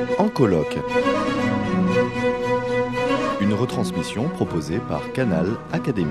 En colloque. Une retransmission proposée par Canal Académie.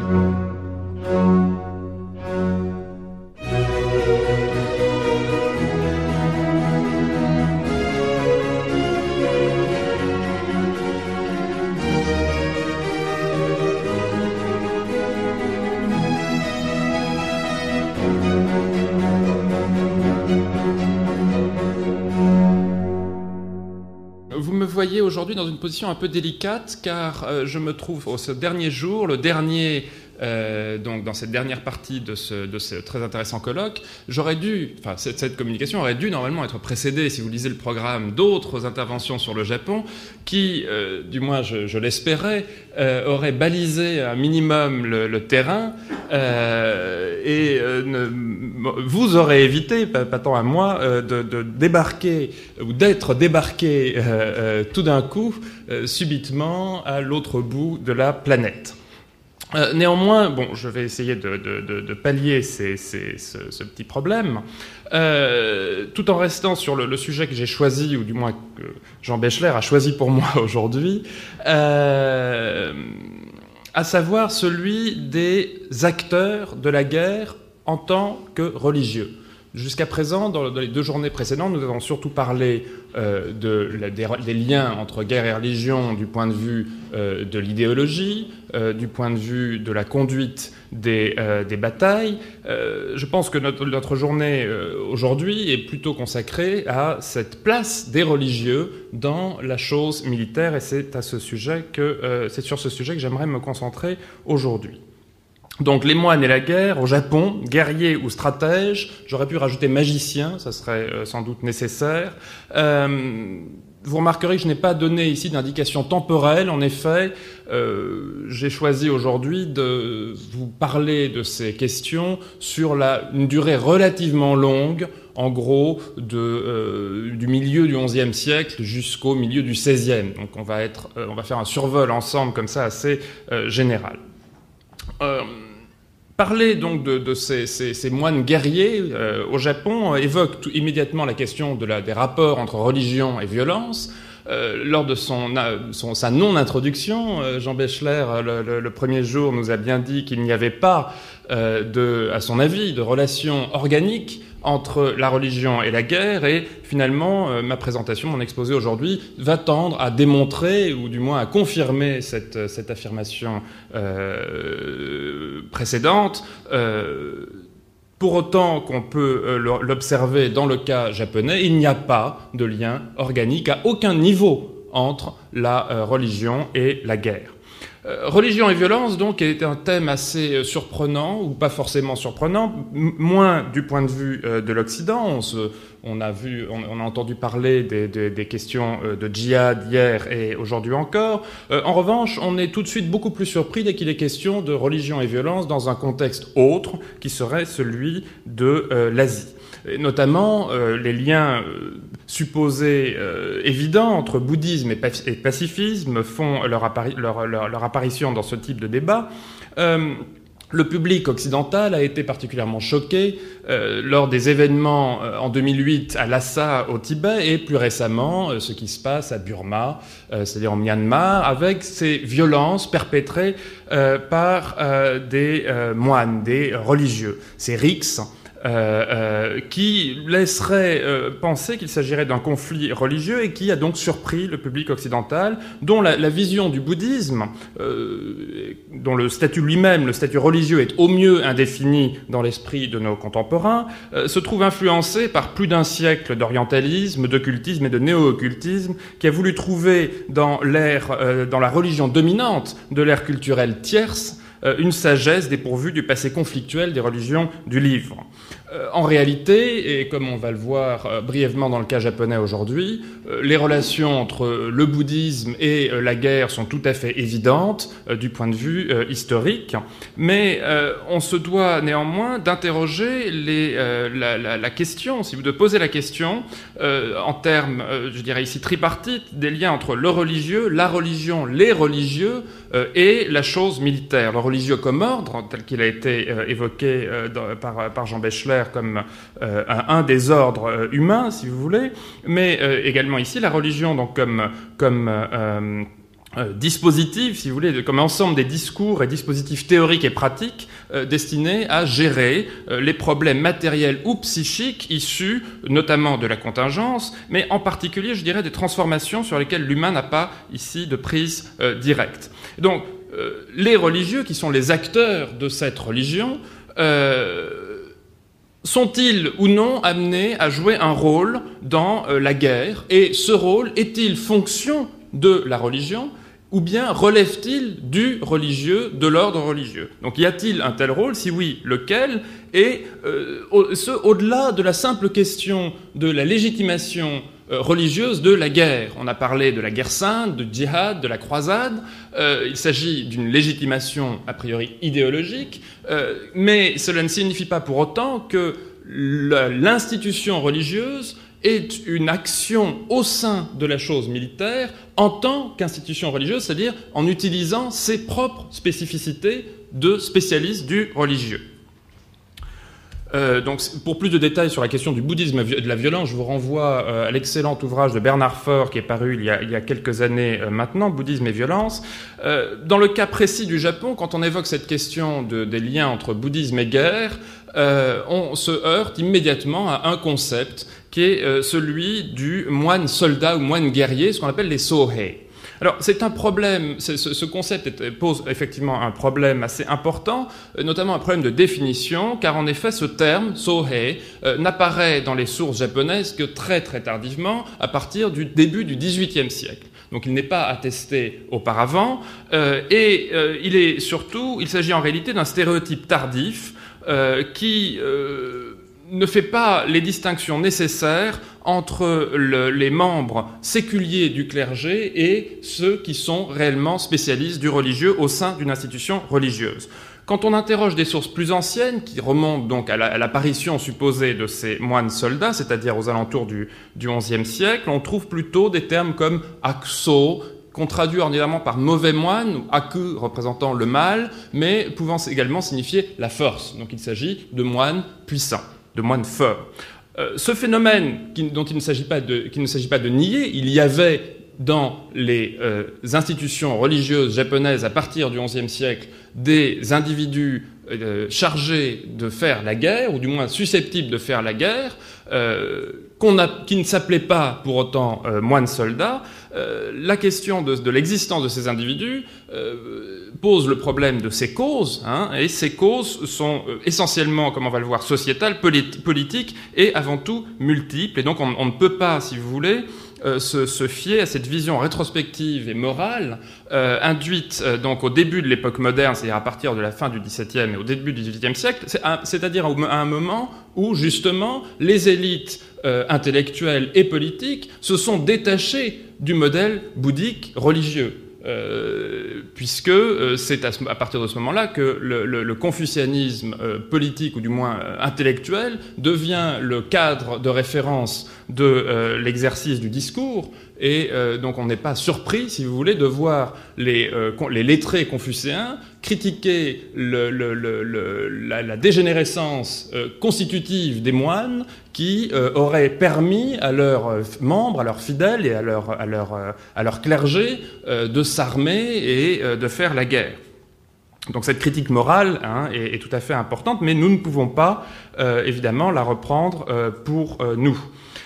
Vous me voyez aujourd'hui dans une position un peu délicate car je me trouve au ce dernier jour, le dernier, donc dans cette dernière partie de ce très intéressant colloque. Cette communication aurait dû normalement être précédée, si vous lisez le programme, d'autres interventions sur le Japon qui, du moins je l'espérais, auraient balisé un minimum le terrain vous aurez évité, pas tant à moi, de débarquer ou d'être débarqué tout d'un coup, subitement, à l'autre bout de la planète. Néanmoins, je vais essayer de pallier ce petit problème, tout en restant sur le sujet que j'ai choisi, ou du moins que Jean Bechler a choisi pour moi aujourd'hui, à savoir celui des acteurs de la guerre en tant que religieux. Jusqu'à présent, dans les 2 journées précédentes, nous avons surtout parlé des liens entre guerre et religion du point de vue de l'idéologie, du point de vue de la conduite des batailles. Je pense que notre journée aujourd'hui est plutôt consacrée à cette place des religieux dans la chose militaire, et c'est sur ce sujet que j'aimerais me concentrer aujourd'hui. Donc les moines et la guerre, au Japon, guerriers ou stratèges, j'aurais pu rajouter magicien, ça serait sans doute nécessaire. Vous remarquerez que je n'ai pas donné ici d'indication temporelle. En effet, j'ai choisi aujourd'hui de vous parler de ces questions sur une durée relativement longue, en gros du milieu du XIe siècle jusqu'au milieu du XVIe. Donc on va faire un survol ensemble comme ça assez général. Parler donc de ces moines guerriers au Japon évoque immédiatement la question des rapports entre religion et violence. Lors de sa non-introduction, Jean Bechler, le premier jour, nous a bien dit qu'il n'y avait pas, à son avis, de relation organique entre la religion et la guerre, et finalement, ma présentation, mon exposé aujourd'hui, va tendre à démontrer, ou du moins à confirmer cette affirmation précédente, pour autant qu'on peut l'observer dans le cas japonais, il n'y a pas de lien organique à aucun niveau entre la religion et la guerre. Religion et violence, donc, est un thème assez surprenant, ou pas forcément surprenant, moins du point de vue de l'Occident. On a entendu parler des questions de djihad hier et aujourd'hui encore. En revanche, on est tout de suite beaucoup plus surpris dès qu'il est question de religion et violence dans un contexte autre, qui serait celui de l'Asie. Et notamment, les liens supposés évidents entre bouddhisme et pacifisme font leur apparition dans ce type de débat. Le public occidental a été particulièrement choqué lors des événements en 2008 à Lhasa au Tibet, et plus récemment ce qui se passe à Burma, c'est-à-dire en Myanmar, avec ces violences perpétrées par des moines, des religieux, ces riks, qui laisserait penser qu'il s'agirait d'un conflit religieux, et qui a donc surpris le public occidental, dont la vision du bouddhisme, dont le statut lui-même, le statut religieux, est au mieux indéfini dans l'esprit de nos contemporains, se trouve influencé par plus d'un siècle d'orientalisme, d'occultisme et de néo-occultisme, qui a voulu trouver dans la religion dominante de l'ère culturelle tierce une sagesse dépourvue du passé conflictuel des religions du livre. En réalité, et comme on va le voir brièvement dans le cas japonais aujourd'hui, les relations entre le bouddhisme et la guerre sont tout à fait évidentes du point de vue historique, mais on se doit néanmoins d'interroger la question, de poser la question en termes, je dirais ici tripartites, des liens entre le religieux, la religion, les religieux et la chose militaire. Le religieux comme ordre, tel qu'il a été évoqué par Jean Bechler considère comme un des ordres humains, si vous voulez, mais également ici la religion donc comme dispositif, si vous voulez, comme ensemble des discours et dispositifs théoriques et pratiques destinés à gérer les problèmes matériels ou psychiques issus notamment de la contingence, mais en particulier, je dirais, des transformations sur lesquelles l'humain n'a pas ici de prise directe. Donc, les religieux, qui sont les acteurs de cette religion, sont-ils ou non amenés à jouer un rôle dans la guerre? Et ce rôle est-il fonction de la religion, ou bien relève-t-il du religieux, de l'ordre religieux? Donc y a-t-il un tel rôle? Si oui, lequel? Et au-delà de la simple question de la légitimation religieuse de la guerre. On a parlé de la guerre sainte, du djihad, de la croisade. Il s'agit d'une légitimation a priori idéologique, mais cela ne signifie pas pour autant que l'institution religieuse est une action au sein de la chose militaire en tant qu'institution religieuse, c'est-à-dire en utilisant ses propres spécificités de spécialiste du religieux. Donc, pour plus de détails sur la question du bouddhisme et de la violence, je vous renvoie à l'excellent ouvrage de Bernard Faure qui est paru il y a quelques années maintenant, Bouddhisme et violence. Dans le cas précis du Japon, quand on évoque cette question des liens entre bouddhisme et guerre, on se heurte immédiatement à un concept qui est celui du moine soldat ou moine guerrier, ce qu'on appelle les sohei. Alors, c'est un problème, ce concept pose effectivement un problème assez important, notamment un problème de définition, car en effet, ce terme, sohei, n'apparaît dans les sources japonaises que très très tardivement, à partir du début du XVIIIe siècle. Donc, il n'est pas attesté auparavant, il s'agit en réalité d'un stéréotype tardif qui ne fait pas les distinctions nécessaires entre les membres séculiers du clergé et ceux qui sont réellement spécialistes du religieux au sein d'une institution religieuse. Quand on interroge des sources plus anciennes, qui remontent donc à l'apparition supposée de ces moines soldats, c'est-à-dire aux alentours du XIe siècle, on trouve plutôt des termes comme akso, qu'on traduit ordinairement par mauvais moine, aku représentant le mal, mais pouvant également signifier la force. Donc il s'agit de moines puissants, de moines forts. Ce phénomène dont il ne s'agit pas de nier, il y avait dans les institutions religieuses japonaises à partir du XIe siècle des individus chargés de faire la guerre, ou du moins susceptibles de faire la guerre, qui ne s'appelaient pas pour autant moines soldats. La question de l'existence de ces individus pose le problème de ces causes, et ces causes sont essentiellement, comme on va le voir, sociétales, politiques et avant tout multiples. Et donc on ne peut pas, si vous voulez, se fier à cette vision rétrospective et morale induite donc au début de l'époque moderne, c'est-à-dire à partir de la fin du XVIIe et au début du XVIIIe siècle, c'est-à-dire à un moment où justement les élites intellectuelles et politiques se sont détachées du modèle bouddhique religieux. Puisque c'est à partir de ce moment-là que le confucianisme politique, ou du moins intellectuel, devient le cadre de référence de l'exercice du discours, et donc on n'est pas surpris, si vous voulez, de voir les lettrés confucéens critiquer la dégénérescence constitutive des moines qui aurait permis à leurs membres, à leurs fidèles et à leur clergé de s'armer et de faire la guerre. Donc cette critique morale est tout à fait importante, mais nous ne pouvons pas évidemment la reprendre pour nous.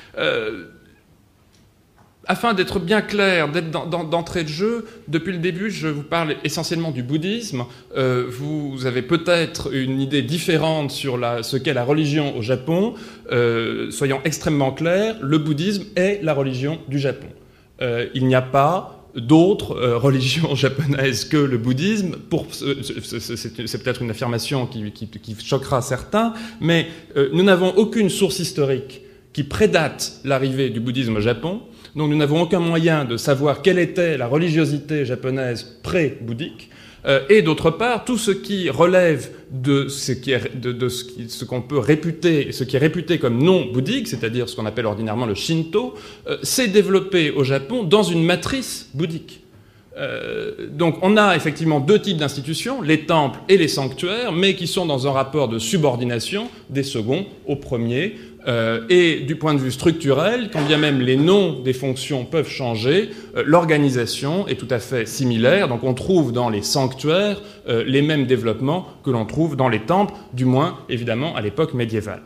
Afin d'être bien clair, d'être d'entrée de jeu, depuis le début, je vous parle essentiellement du bouddhisme. Vous avez peut-être une idée différente sur ce qu'est la religion au Japon. Soyons extrêmement clairs, le bouddhisme est la religion du Japon. Il n'y a pas d'autres religions japonaises que le bouddhisme. C'est peut-être une affirmation qui choquera certains, mais nous n'avons aucune source historique qui prédate l'arrivée du bouddhisme au Japon. Donc nous n'avons aucun moyen de savoir quelle était la religiosité japonaise pré-bouddhique. Et d'autre part, tout ce qui relève de ce qu'on peut réputer, ce qui est réputé comme non bouddhique, c'est-à-dire ce qu'on appelle ordinairement le Shinto, s'est développé au Japon dans une matrice bouddhique. Donc on a effectivement deux types d'institutions, les temples et les sanctuaires, mais qui sont dans un rapport de subordination des seconds aux premiers. Et du point de vue structurel, quand bien même les noms des fonctions peuvent changer, l'organisation est tout à fait similaire. Donc on trouve dans les sanctuaires les mêmes développements que l'on trouve dans les temples, du moins évidemment à l'époque médiévale.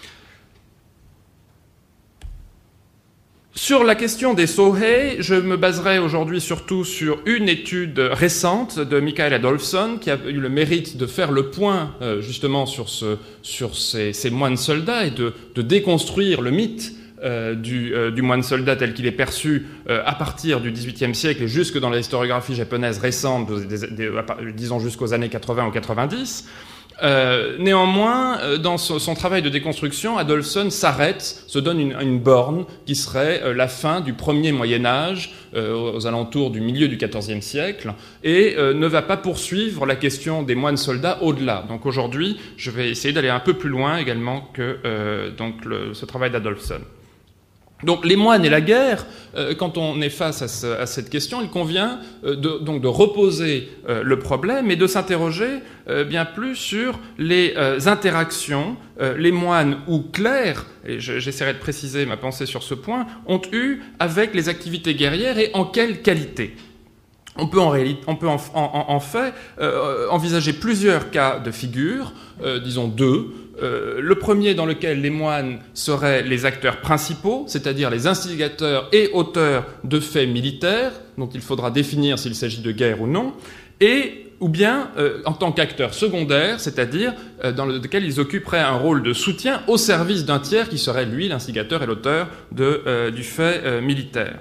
Sur la question des Sohei, je me baserai aujourd'hui surtout sur une étude récente de Mikael Adolphson qui a eu le mérite de faire le point justement sur ces moines soldats et de déconstruire le mythe du moine soldat tel qu'il est perçu à partir du XVIIIe siècle et jusque dans la historiographie japonaise récente, disons jusqu'aux années 80 ou 90. Néanmoins, dans son travail de déconstruction, Adolphson se donne une borne qui serait la fin du premier Moyen-Âge, aux alentours du milieu du XIVe siècle, et ne va pas poursuivre la question des moines soldats au-delà. Donc aujourd'hui, je vais essayer d'aller un peu plus loin également que ce travail d'Adolphson. Donc les moines et la guerre, quand on est face à cette question, il convient de reposer le problème et de s'interroger bien plus sur les interactions. Les moines ou clercs, et j'essaierai de préciser ma pensée sur ce point, ont eu avec les activités guerrières et en quelle qualité. On peut en fait envisager plusieurs cas de figure, disons deux. Le premier dans lequel les moines seraient les acteurs principaux, c'est-à-dire les instigateurs et auteurs de faits militaires, dont il faudra définir s'il s'agit de guerre ou non, ou bien en tant qu'acteurs secondaires, c'est-à-dire dans lequel ils occuperaient un rôle de soutien au service d'un tiers qui serait, lui, l'instigateur et l'auteur du fait militaire.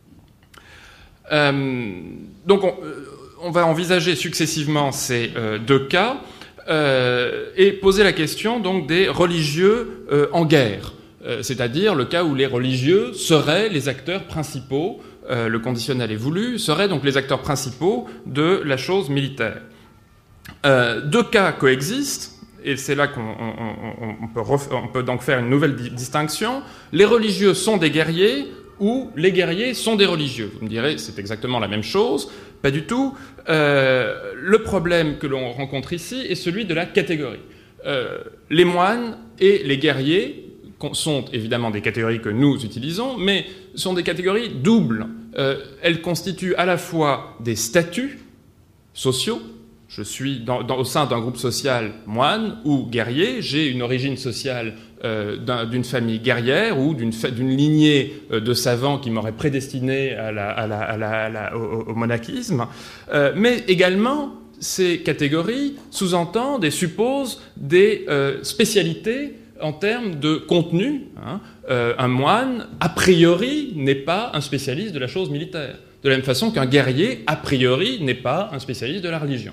Donc on va envisager successivement ces deux cas et poser la question donc des religieux en guerre, c'est-à-dire le cas où les religieux seraient les acteurs principaux, le conditionnel est voulu, seraient donc les acteurs principaux de la chose militaire. Deux cas coexistent, et c'est là qu'on peut donc faire une nouvelle distinction. Les religieux sont des guerriers, ou les guerriers sont des religieux. Vous me direz, c'est exactement la même chose. Pas du tout. Le problème que l'on rencontre ici est celui de la catégorie. Les moines et les guerriers sont évidemment des catégories que nous utilisons, mais sont des catégories doubles. Elles constituent à la fois des statuts sociaux. Je suis au sein d'un groupe social moine ou guerrier, j'ai une origine sociale d'une famille guerrière ou d'une lignée de savants qui m'aurait prédestiné au monachisme, mais également ces catégories sous-entendent et supposent des spécialités en termes de contenu. Un moine, a priori, n'est pas un spécialiste de la chose militaire, de la même façon qu'un guerrier, a priori, n'est pas un spécialiste de la religion.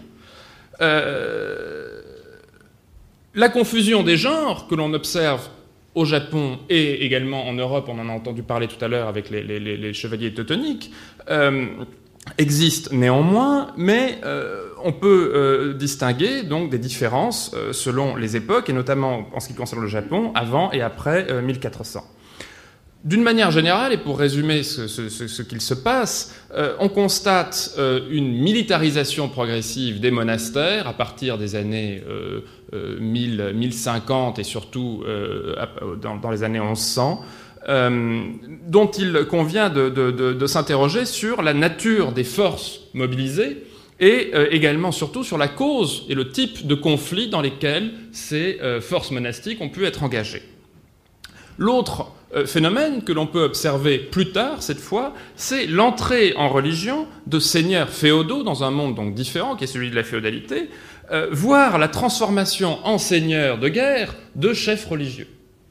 La confusion des genres que l'on observe au Japon et également en Europe, on en a entendu parler tout à l'heure avec les chevaliers teutoniques, existe néanmoins, mais on peut distinguer donc des différences selon les époques, et notamment en ce qui concerne le Japon, avant et après 1400. D'une manière générale, et pour résumer ce qu'il se passe, on constate une militarisation progressive des monastères à partir des années 1050 et surtout dans les années 1100, dont il convient de s'interroger sur la nature des forces mobilisées et également surtout sur la cause et le type de conflits dans lesquels ces forces monastiques ont pu être engagées. L'autre phénomène que l'on peut observer plus tard, cette fois, c'est l'entrée en religion de seigneurs féodaux dans un monde donc différent, qui est celui de la féodalité, voire la transformation en seigneurs de guerre de chefs religieux.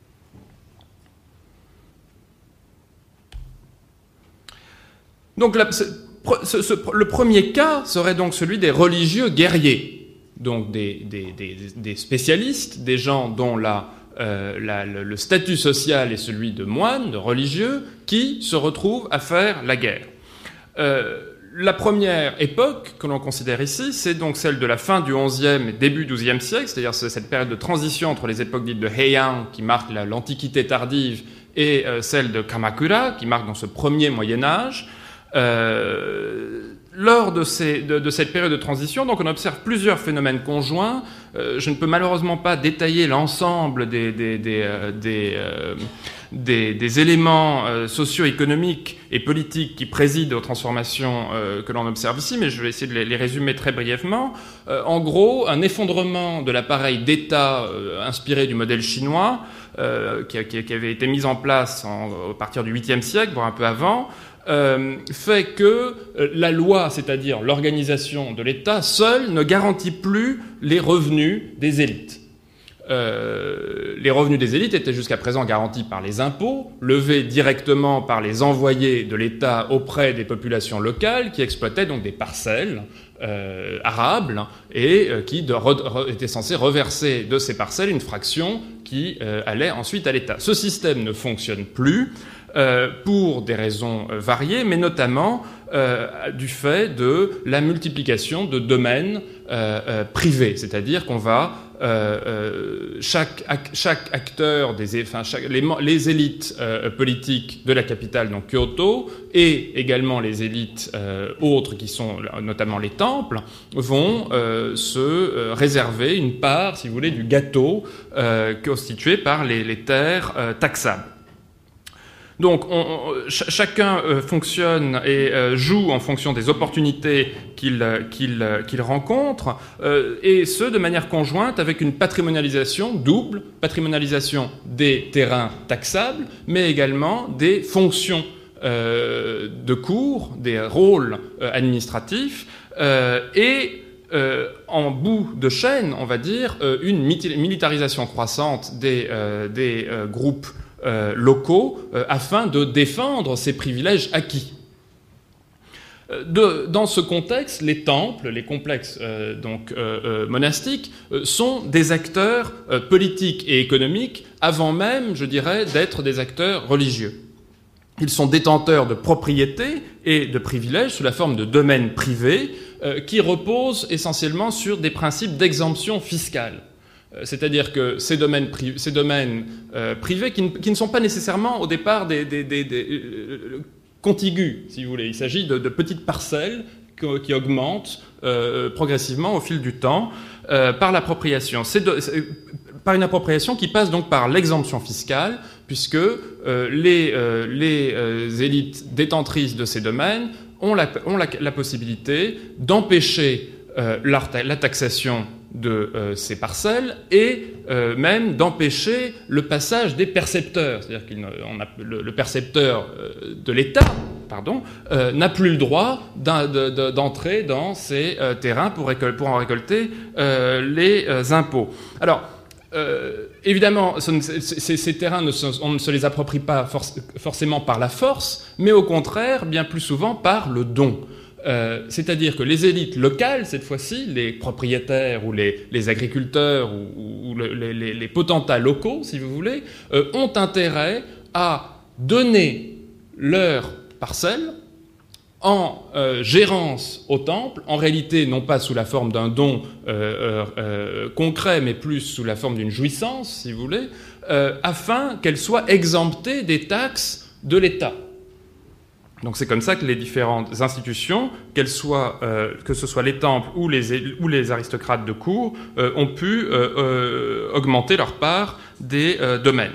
Donc le premier cas serait donc celui des religieux guerriers, donc des spécialistes, des gens dont le statut social est celui de moine, de religieux, qui se retrouvent à faire la guerre. La première époque que l'on considère ici, c'est donc celle de la fin du XIe et début XIIe siècle, c'est-à-dire cette période de transition entre les époques dites de Heian, qui marque l'Antiquité tardive, et celle de Kamakura, qui marque dans ce premier Moyen-Âge. lors de cette période de transition, donc on observe plusieurs phénomènes conjoints. Je ne peux malheureusement pas détailler l'ensemble des éléments socio-économiques et politiques qui président aux transformations que l'on observe ici, mais je vais essayer de les résumer très brièvement. En gros, un effondrement de l'appareil d'État inspiré du modèle chinois, qui avait été mis en place à partir du 8e siècle, voire un peu avant, fait que la loi, c'est-à-dire l'organisation de l'État, seule ne garantit plus les revenus des élites. Les revenus des élites étaient jusqu'à présent garantis par les impôts, levés directement par les envoyés de l'État auprès des populations locales qui exploitaient donc des parcelles arables et qui étaient censés reverser de ces parcelles une fraction qui allait ensuite à l'État. Ce système ne fonctionne plus pour des raisons variées, mais notamment du fait de la multiplication de domaines privés, c'est-à-dire qu'on va chaque acteur les élites politiques de la capitale, donc Kyoto, et également les élites autres qui sont notamment les temples, vont se réserver une part, si vous voulez, du gâteau constitué par les terres taxables. Donc chacun fonctionne et joue en fonction des opportunités qu'il rencontre, et ce de manière conjointe avec une patrimonialisation double, patrimonialisation des terrains taxables, mais également des fonctions de cour, des rôles administratifs, et en bout de chaîne, on va dire, une militarisation croissante des groupes locaux afin de défendre ces privilèges acquis. Dans ce contexte, les temples, les complexes monastiques, sont des acteurs politiques et économiques avant même, je dirais, d'être des acteurs religieux. Ils sont détenteurs de propriétés et de privilèges sous la forme de domaines privés qui reposent essentiellement sur des principes d'exemption fiscale. C'est-à-dire que ces domaines privés qui ne sont pas nécessairement au départ des contigus, si vous voulez. Il s'agit de petites parcelles qui augmentent progressivement au fil du temps par l'appropriation. Par une appropriation qui passe donc par l'exemption fiscale, puisque les élites détentrices de ces domaines ont la possibilité d'empêcher la taxation de ces parcelles et même d'empêcher le passage des percepteurs. C'est-à-dire que le percepteur de l'État n'a plus le droit d'entrer dans ces terrains pour en récolter les impôts. Alors, évidemment, ces terrains, on ne se les approprie pas forcément par la force, mais au contraire, bien plus souvent par le don. C'est-à-dire que les élites locales, cette fois-ci, les propriétaires ou les agriculteurs ou les potentats locaux, si vous voulez, ont intérêt à donner leurs parcelles en gérance au temple, en réalité non pas sous la forme d'un don concret, mais plus sous la forme d'une jouissance, si vous voulez, afin qu'elles soient exemptées des taxes de l'État. Donc c'est comme ça que les différentes institutions, que ce soit les temples ou les aristocrates de cour, ont pu augmenter leur part des domaines.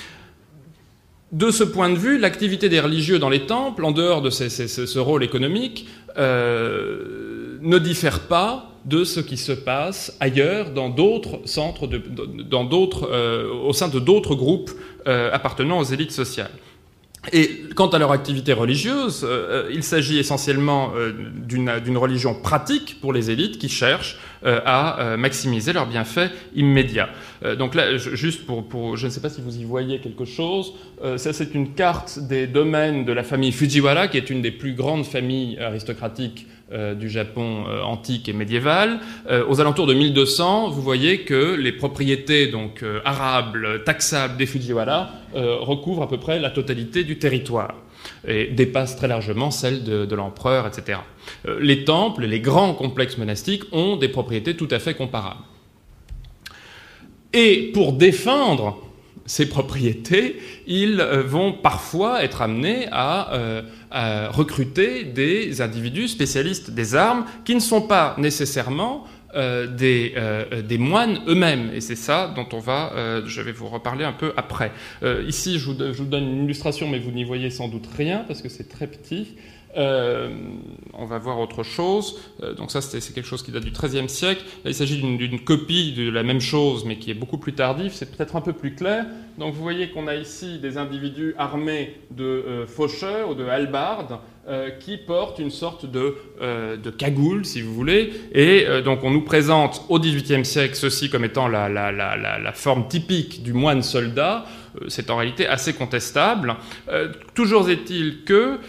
De ce point de vue, l'activité des religieux dans les temples, en dehors de ce rôle économique, ne diffère pas de ce qui se passe ailleurs dans d'autres centres, au sein de d'autres groupes appartenant aux élites sociales. Et quant à leur activité religieuse, il s'agit essentiellement d'une religion pratique pour les élites qui cherchent à maximiser leurs bienfaits immédiats. Donc là, juste pour je ne sais pas si vous y voyez quelque chose, ça c'est une carte des domaines de la famille Fujiwara, qui est une des plus grandes familles aristocratiques du Japon antique et médiéval. Aux alentours de 1200, vous voyez que les propriétés donc arables, taxables des Fujiwara recouvrent à peu près la totalité du territoire et dépassent très largement celles de l'empereur, etc. Les temples, les grands complexes monastiques ont des propriétés tout à fait comparables. Et pour défendre ces propriétés, ils vont parfois être amenés à recruter des individus spécialistes des armes qui ne sont pas nécessairement des moines eux-mêmes. Et c'est ça dont je vais vous reparler un peu après. Ici, je vous donne une illustration, mais vous n'y voyez sans doute rien, parce que c'est très petit. On va voir autre chose. Donc ça, c'est quelque chose qui date du XIIIe siècle. Là, il s'agit d'une copie de la même chose, mais qui est beaucoup plus tardive. C'est peut-être un peu plus clair. Donc vous voyez qu'on a ici des individus armés de faucheurs ou de hallebardes qui portent une sorte de cagoule, si vous voulez. Et donc on nous présente au XVIIIe siècle ceci comme étant la forme typique du moine soldat. C'est en réalité assez contestable. Toujours est-il que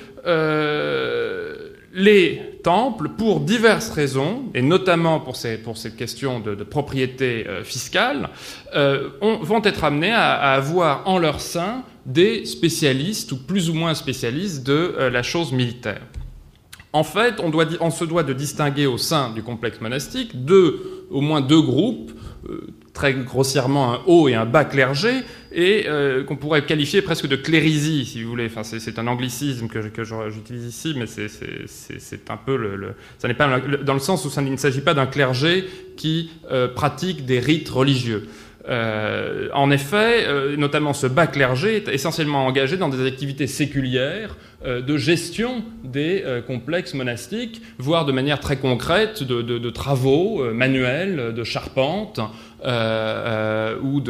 les temples, pour diverses raisons, et notamment pour cette question de propriété fiscale, vont être amenés à avoir en leur sein des spécialistes, ou plus ou moins spécialistes, de la chose militaire. En fait, on se doit de distinguer au sein du complexe monastique au moins deux groupes, très grossièrement un haut et un bas clergé, et qu'on pourrait qualifier presque de clérisie, si vous voulez. Enfin, c'est un anglicisme que j'utilise ici, mais c'est un peu ça n'est pas dans le sens où il ne s'agit pas d'un clergé qui pratique des rites religieux. En effet, notamment ce bas clergé est essentiellement engagé dans des activités séculières de gestion des complexes monastiques, voire de manière très concrète de travaux manuels, de charpente ou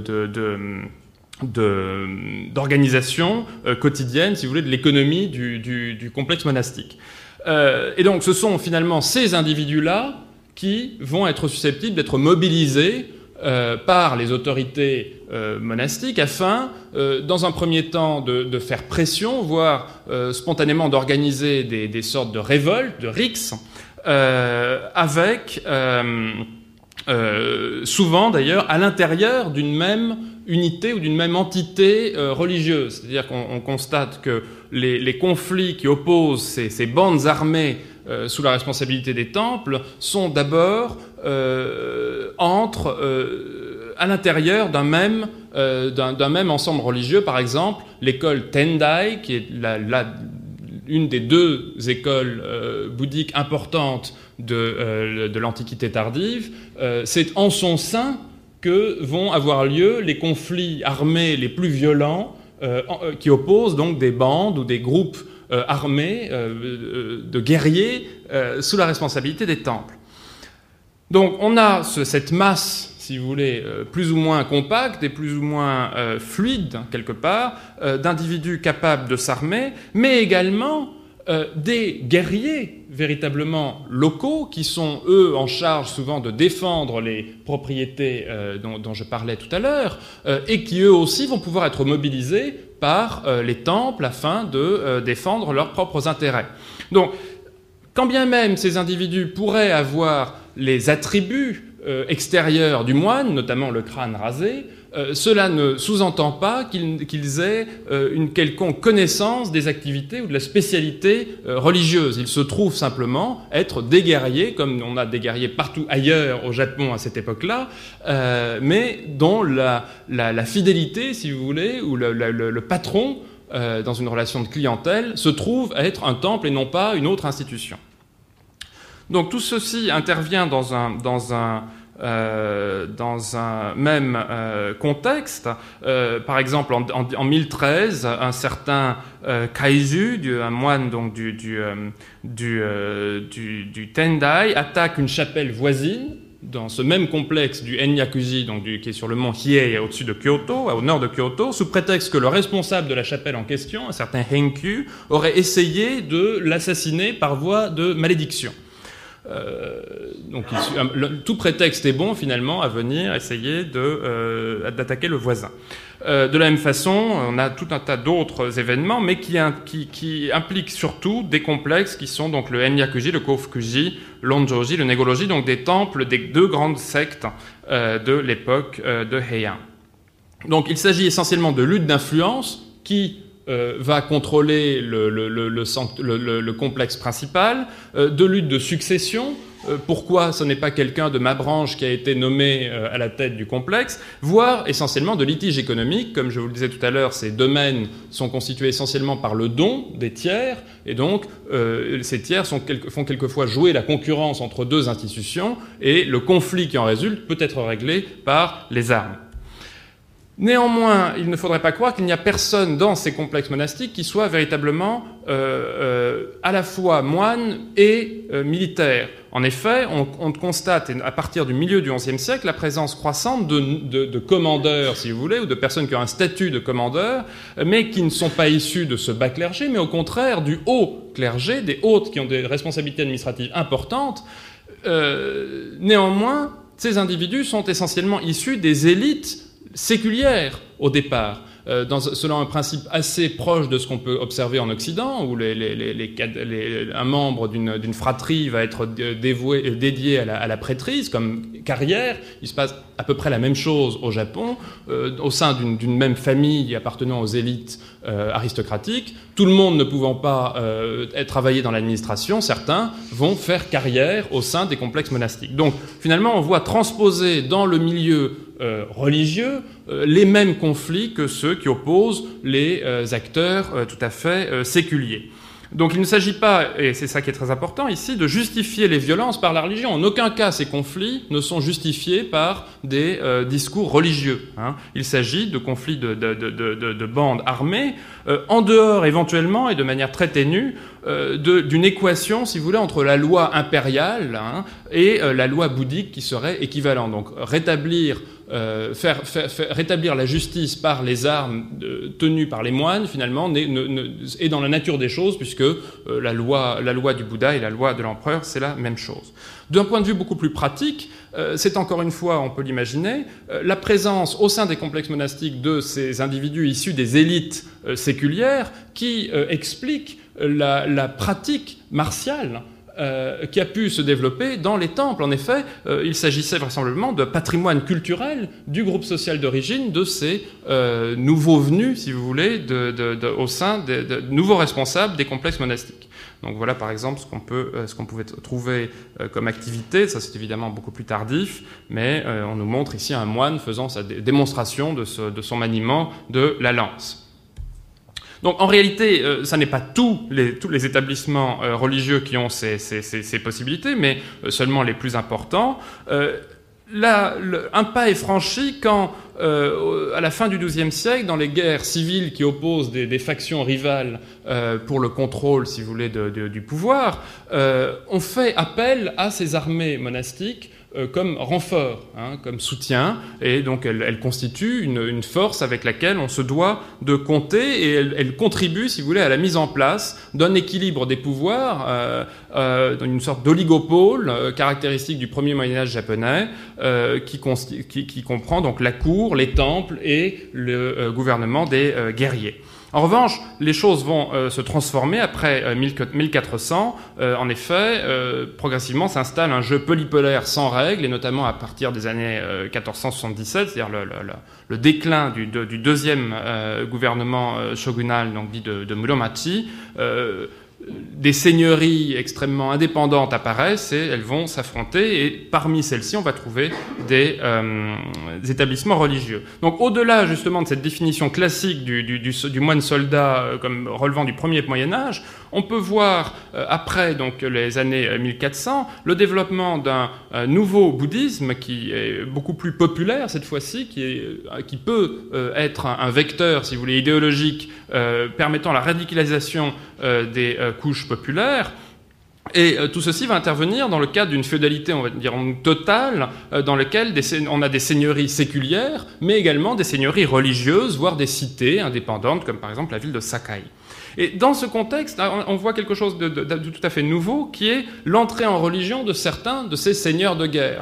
d'organisation quotidienne, si vous voulez, de l'économie du complexe monastique. Et donc ce sont finalement ces individus-là qui vont être susceptibles d'être mobilisés par les autorités monastiques afin, dans un premier temps, de faire pression, voire spontanément d'organiser des sortes de révoltes, de rixes, avec souvent d'ailleurs à l'intérieur d'une même unité ou d'une même entité religieuse. C'est-à-dire qu'on constate que les conflits qui opposent ces bandes armées sous la responsabilité des temples sont d'abord à l'intérieur d'un même ensemble religieux. Par exemple, l'école Tendai, qui est une des deux écoles bouddhiques importantes de l'Antiquité tardive, c'est en son sein que vont avoir lieu les conflits armés les plus violents qui opposent donc des bandes ou des groupes armés de guerriers sous la responsabilité des temples. Donc on a cette masse, si vous voulez, plus ou moins compacte et plus ou moins fluide, quelque part, d'individus capables de s'armer, mais également des guerriers véritablement locaux qui sont, eux, en charge souvent de défendre les propriétés dont je parlais tout à l'heure, et qui, eux aussi, vont pouvoir être mobilisés par les temples afin de défendre leurs propres intérêts. Donc, quand bien même ces individus pourraient avoir les attributs extérieurs du moine, notamment le crâne rasé, cela ne sous-entend pas qu'ils aient une quelconque connaissance des activités ou de la spécialité religieuse. Ils se trouvent simplement être des guerriers, comme on a des guerriers partout ailleurs au Japon à cette époque-là, mais dont la fidélité, si vous voulez, ou le patron, dans une relation de clientèle, se trouve à être un temple et non pas une autre institution. Donc tout ceci intervient dans un même contexte. Par exemple, en 1013, un certain Kaiju, un moine donc du Tendai, attaque une chapelle voisine dans ce même complexe du Enyakuji, donc qui est sur le mont Hiei au-dessus de Kyoto, au nord de Kyoto, sous prétexte que le responsable de la chapelle en question, un certain Henkyu, aurait essayé de l'assassiner par voie de malédiction. Donc tout prétexte est bon finalement à venir essayer d'attaquer le voisin. De la même façon, on a tout un tas d'autres événements, mais qui impliquent surtout des complexes qui sont donc le Enyakuji, le Kofukuji, l'Onjoji, le Negoroji, donc des temples des deux grandes sectes de l'époque de Heian. Donc il s'agit essentiellement de luttes d'influence qui va contrôler le complexe principal, de lutte de succession. Pourquoi ce n'est pas quelqu'un de ma branche qui a été nommé à la tête du complexe, voire essentiellement de litiges économiques. Comme je vous le disais tout à l'heure, ces domaines sont constitués essentiellement par le don des tiers, et donc ces tiers font quelquefois jouer la concurrence entre deux institutions, et le conflit qui en résulte peut être réglé par les armes. Néanmoins, il ne faudrait pas croire qu'il n'y a personne dans ces complexes monastiques qui soit véritablement à la fois moine et militaire. En effet, on constate, à partir du milieu du XIe siècle, la présence croissante de commandeurs, si vous voulez, ou de personnes qui ont un statut de commandeur, mais qui ne sont pas issus de ce bas clergé, mais au contraire du haut clergé, des hôtes qui ont des responsabilités administratives importantes. Néanmoins, ces individus sont essentiellement issus des élites séculière au départ, selon un principe assez proche de ce qu'on peut observer en Occident, où un membre d'une fratrie va être dédié à la prêtrise comme carrière. Il se passe à peu près la même chose au Japon, au sein d'une même famille appartenant aux élites aristocratiques. Tout le monde ne pouvant pas travailler dans l'administration, certains vont faire carrière au sein des complexes monastiques. Donc finalement, on voit transposer dans le milieu religieux les mêmes conflits que ceux qui opposent les acteurs tout à fait séculiers. Donc il ne s'agit pas, et c'est ça qui est très important ici, de justifier les violences par la religion. En aucun cas ces conflits ne sont justifiés par des discours religieux. Il s'agit de conflits de bandes armées, en dehors éventuellement et de manière très ténue d'une équation, si vous voulez, entre la loi impériale et la loi bouddhique qui serait équivalente. Donc rétablir la justice par les armes tenues par les moines, finalement, est dans la nature des choses, puisque la loi du Bouddha et la loi de l'empereur, c'est la même chose. D'un point de vue beaucoup plus pratique, c'est encore une fois, on peut l'imaginer, la présence au sein des complexes monastiques de ces individus issus des élites séculières qui explique la pratique martiale qui a pu se développer dans les temples. En effet, il s'agissait vraisemblablement de patrimoine culturel du groupe social d'origine de ces nouveaux venus, si vous voulez, au sein de nouveaux responsables des complexes monastiques. Donc voilà par exemple ce qu'on pouvait trouver comme activité. Ça c'est évidemment beaucoup plus tardif, mais on nous montre ici un moine faisant sa démonstration de son maniement de la lance. Donc en réalité, ça n'est pas tous les établissements religieux qui ont ces possibilités, mais seulement les plus importants. Un pas est franchi quand, à la fin du XIIe siècle, dans les guerres civiles qui opposent des factions rivales pour le contrôle, si vous voulez, du pouvoir, on fait appel à ces armées monastiques comme renfort, comme soutien, et donc elle constitue une force avec laquelle on se doit de compter, et elle contribue, si vous voulez, à la mise en place d'un équilibre des pouvoirs, d'une sorte d'oligopole caractéristique du premier Moyen-Âge japonais, qui comprend donc la cour, les temples et le gouvernement des guerriers. En revanche, les choses vont se transformer après 1400. En effet, progressivement s'installe un jeu polypolaire sans règles, et notamment à partir des années 1477, c'est-à-dire le déclin du deuxième gouvernement shogunal, donc dit de Muromachi. Des seigneuries extrêmement indépendantes apparaissent et elles vont s'affronter, et parmi celles-ci on va trouver des établissements religieux. Donc au-delà justement de cette définition classique du moine soldat comme relevant du premier Moyen-Âge, on peut voir après donc les années 1400 le développement d'un nouveau bouddhisme qui est beaucoup plus populaire cette fois-ci, qui peut être un vecteur, si vous voulez, idéologique permettant la radicalisation des couches populaires. Et tout ceci va intervenir dans le cadre d'une féodalité, on va dire, totale, dans laquelle on a des seigneuries séculières, mais également des seigneuries religieuses, voire des cités indépendantes, comme par exemple la ville de Sakai. Et dans ce contexte, on voit quelque chose de tout à fait nouveau, qui est l'entrée en religion de certains de ces seigneurs de guerre. Alors,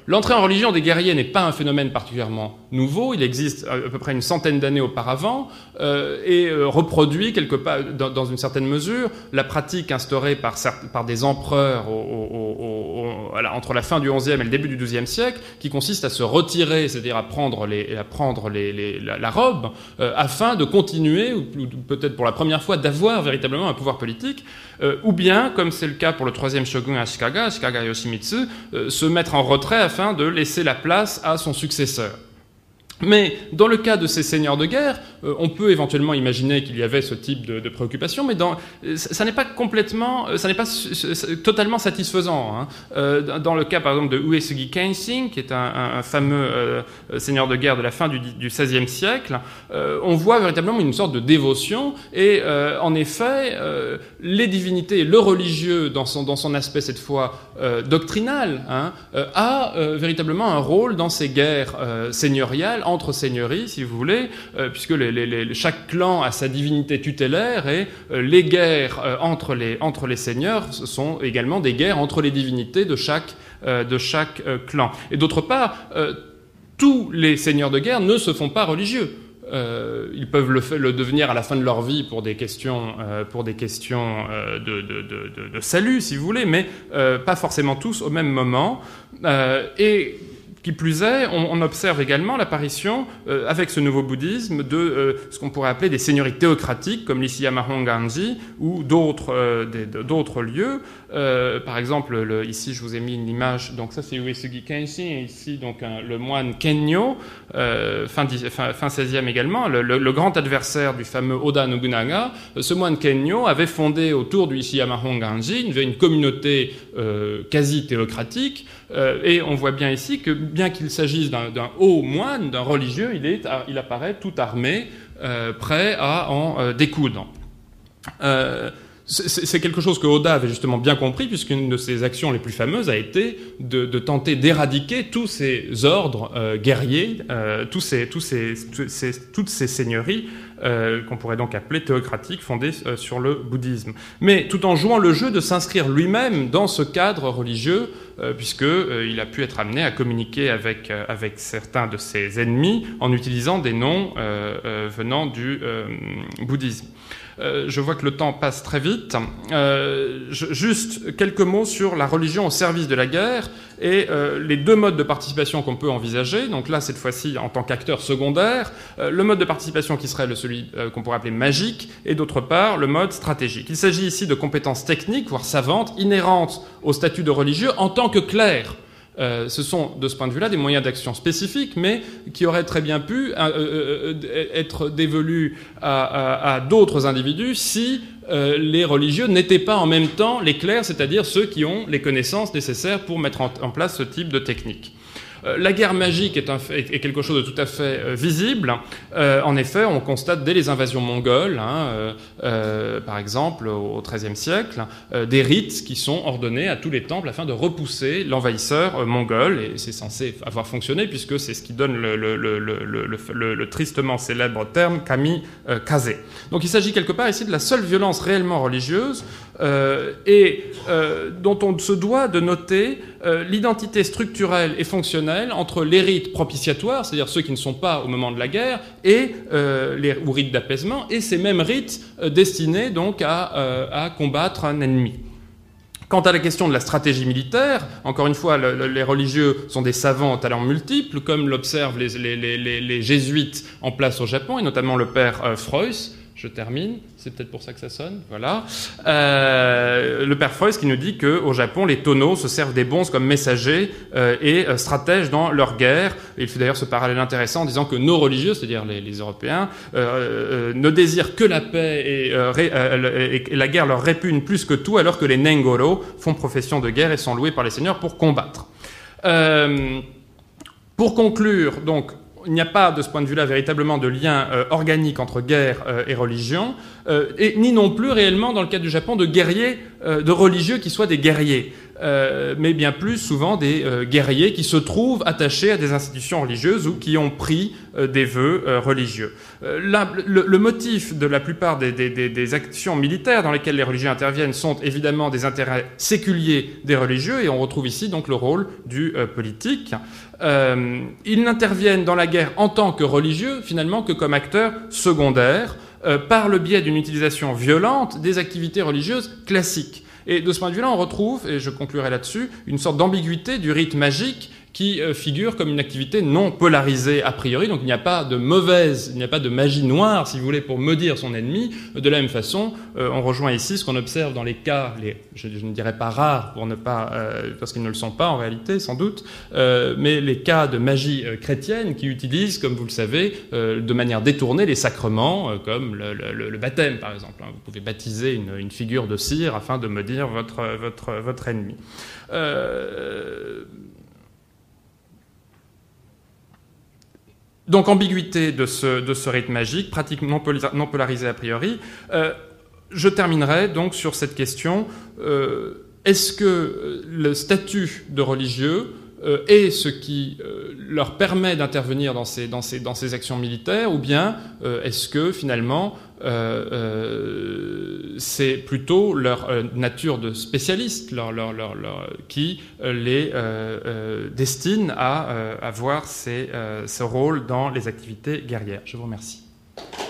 L'entrée en religion des guerriers n'est pas un phénomène particulièrement nouveau. Il existe à peu près une centaine d'années auparavant et reproduit quelque part, dans une certaine mesure, la pratique instaurée par des empereurs entre la fin du XIe et le début du XIIe siècle, qui consiste à se retirer, c'est-à-dire à prendre la robe, afin de continuer, ou peut-être pour la première fois, d'avoir véritablement un pouvoir politique, ou bien, comme c'est le cas pour le troisième shogun Ashikaga Yoshimitsu, se mettre en retrait afin de laisser la place à son successeur. Mais dans le cas de ces seigneurs de guerre, on peut éventuellement imaginer qu'il y avait ce type de préoccupation, mais ça n'est pas totalement satisfaisant. Dans le cas, par exemple, de Uesugi Kenshin, qui est un fameux seigneur de guerre de la fin du XVIe siècle, on voit véritablement une sorte de dévotion, et en effet, les divinités, le religieux, dans son aspect cette fois doctrinal, a véritablement un rôle dans ces guerres seigneuriales, entre seigneuries, si vous voulez, puisque chaque clan a sa divinité tutélaire, et les guerres entre les seigneurs sont également des guerres entre les divinités de chaque clan. Et d'autre part, tous les seigneurs de guerre ne se font pas religieux. Ils peuvent le devenir à la fin de leur vie pour des questions de salut, si vous voulez, mais pas forcément tous au même moment. Et qui plus est, on observe également l'apparition, avec ce nouveau bouddhisme, de ce qu'on pourrait appeler des seigneuries théocratiques, comme l'Ishiyama Honganji, ou d'autres lieux. Par exemple, ici, je vous ai mis une image, donc ça c'est Uesugi Kenshin, et ici, donc, le moine Kennyo, fin 16e également, le grand adversaire du fameux Oda Nobunaga. Ce moine Kennyo avait fondé autour du Ishiyama Honganji une communauté quasi théocratique, et on voit bien ici que, bien qu'il s'agisse d'un haut moine, d'un religieux, il apparaît tout armé, prêt à en découdre. C'est quelque chose que Oda avait justement bien compris, puisqu'une de ses actions les plus fameuses a été de tenter d'éradiquer tous ces ordres guerriers, toutes ces seigneuries qu'on pourrait donc appeler théocratiques, fondées sur le bouddhisme. Mais tout en jouant le jeu de s'inscrire lui-même dans ce cadre religieux, puisqu'il a pu être amené à communiquer avec certains de ses ennemis en utilisant des noms venant du bouddhisme. Je vois que le temps passe très vite. Juste quelques mots sur la religion au service de la guerre et les deux modes de participation qu'on peut envisager. Donc là, cette fois-ci, en tant qu'acteur secondaire, le mode de participation qui serait celui qu'on pourrait appeler magique, et d'autre part, le mode stratégique. Il s'agit ici de compétences techniques, voire savantes, inhérentes au statut de religieux en tant que clerc. Ce sont, de ce point de vue-là, des moyens d'action spécifiques, mais qui auraient très bien pu être dévolus à d'autres individus si les religieux n'étaient pas en même temps les clercs, c'est-à-dire ceux qui ont les connaissances nécessaires pour mettre en place ce type de technique. La guerre magique est quelque chose de tout à fait visible. En effet, on constate dès les invasions mongoles, par exemple au XIIIe siècle, des rites qui sont ordonnés à tous les temples afin de repousser l'envahisseur mongol, et c'est censé avoir fonctionné puisque c'est ce qui donne le tristement célèbre terme kamikaze. Donc il s'agit quelque part ici de la seule violence réellement religieuse dont on se doit de noter l'identité structurelle et fonctionnelle entre les rites propitiatoires, c'est-à-dire ceux qui ne sont pas au moment de la guerre, ou rites d'apaisement, et ces mêmes rites destinés donc à combattre un ennemi. Quant à la question de la stratégie militaire, encore une fois, les religieux sont des savants aux talents multiples, comme l'observent les jésuites en place au Japon, et notamment le père Freuss. Je termine, c'est peut-être pour ça que ça sonne, voilà. Le père Freuss qui nous dit qu'au Japon, les tonneaux se servent des bonzes comme messagers et stratèges dans leur guerre. Et il fait d'ailleurs ce parallèle intéressant en disant que nos religieux, c'est-à-dire les Européens, ne désirent que la paix et la guerre leur répugne plus que tout, alors que les Nengoro font profession de guerre et sont loués par les seigneurs pour combattre. Pour conclure, donc, il n'y a pas, de ce point de vue-là, véritablement de lien organique entre guerre et religion. et ni non plus réellement, dans le cas du Japon, de guerriers, de religieux qui soient des guerriers. Mais bien plus souvent des guerriers qui se trouvent attachés à des institutions religieuses ou qui ont pris des vœux religieux. Le motif de la plupart des actions militaires dans lesquelles les religieux interviennent sont évidemment des intérêts séculiers des religieux, et on retrouve ici donc le rôle du politique. Ils n'interviennent dans la guerre en tant que religieux, finalement, que comme acteurs secondaires, par le biais d'une utilisation violente des activités religieuses classiques. Et de ce point de vue-là, on retrouve, et je conclurai là-dessus, une sorte d'ambiguïté du rite magique qui figure comme une activité non polarisée a priori. Donc il n'y a pas de mauvaise, il n'y a pas de magie noire, si vous voulez, pour maudire son ennemi. De la même façon, on rejoint ici ce qu'on observe dans les cas, je ne dirais pas rares, pour ne pas, parce qu'ils ne le sont pas en réalité, sans doute, mais les cas de magie chrétienne qui utilisent, comme vous le savez, de manière détournée les sacrements, comme le baptême, par exemple. Vous pouvez baptiser une figure de cire afin de maudire votre ennemi. Donc, ambiguïté de ce rite magique, pratique non polarisée a priori. Je terminerai donc sur cette question. Est-ce que le statut de religieux est ce qui leur permet d'intervenir dans ces actions militaires, ou bien est-ce que finalement c'est plutôt leur nature de spécialiste qui les destine à avoir ce rôle dans les activités guerrières. Je vous remercie.